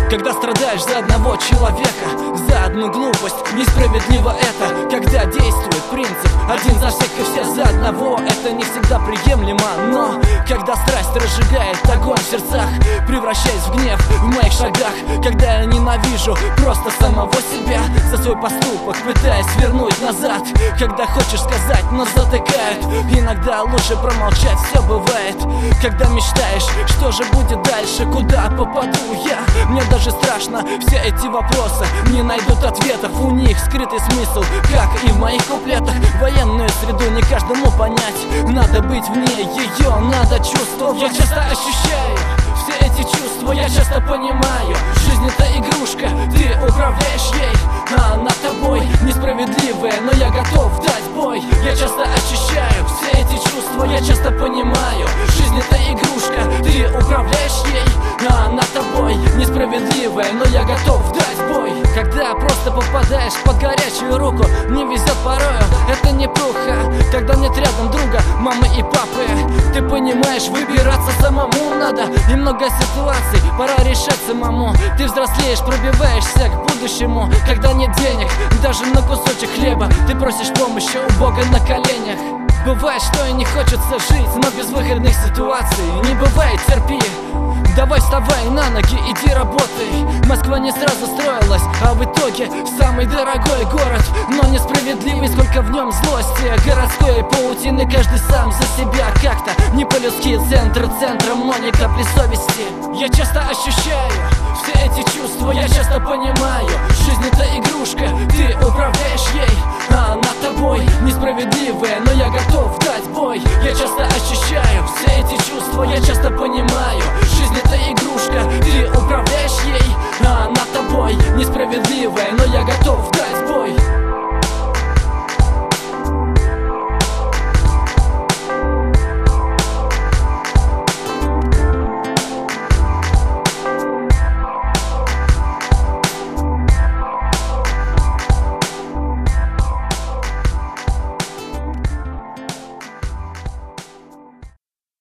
Когда страдаешь за одного человека, за одну глупость, несправедливо это. Когда действует принцип один за всех и все за одного, это не всегда приемлемо. Но когда страсть разжигает огонь в сердцах, превращаясь в гнев в моих шагах, когда я ненавижу просто самого себя за свой поступок, пытаясь вернуть назад, когда хочешь сказать, но затыкают, иногда лучше промолчать, все бывает. Когда мечтаешь, что же будет дальше, куда попаду я, мне даже страшно, все эти вопросы не найдут ответов, у них скрытый смысл, как и в моих куплетах. Военную среду не каждому понять, надо быть в ней, ее надо чувствовать. Я часто ощущаю все эти чувства, я часто понимаю, жизнь это игрушка, ты управляешь ей, а она тобой несправедливая, но я готов дать бой. Я часто ощущаю все эти чувства, я часто понимаю, жизнь это игрушка, ты управляешь ей, а она тобой несправедливая, но я готов дать бой. Когда просто попадаешь под горячую руку, не везет порою, это неплохо. Когда нет рядом друга, мамы и папы, ты понимаешь, выбираться самому надо. И много ситуаций пора решать самому. Ты взрослеешь, пробиваешься к будущему. Когда нет денег, даже на кусочек хлеба, ты просишь помощи у Бога на коленях. Бывает, что и не хочется жить, но без выходных ситуаций не бывает, терпи. Давай вставай на ноги, иди работай. Москва не сразу строилась, а в итоге самый дорогой город, но несправедливый, сколько в нем злости. Городской паутины, каждый сам за себя как-то не по-людски, центр центром, но ни капли совести. Я часто ощущаю все эти чувства, я часто понимаю, жизнь это игрушка, ты управляешь ей,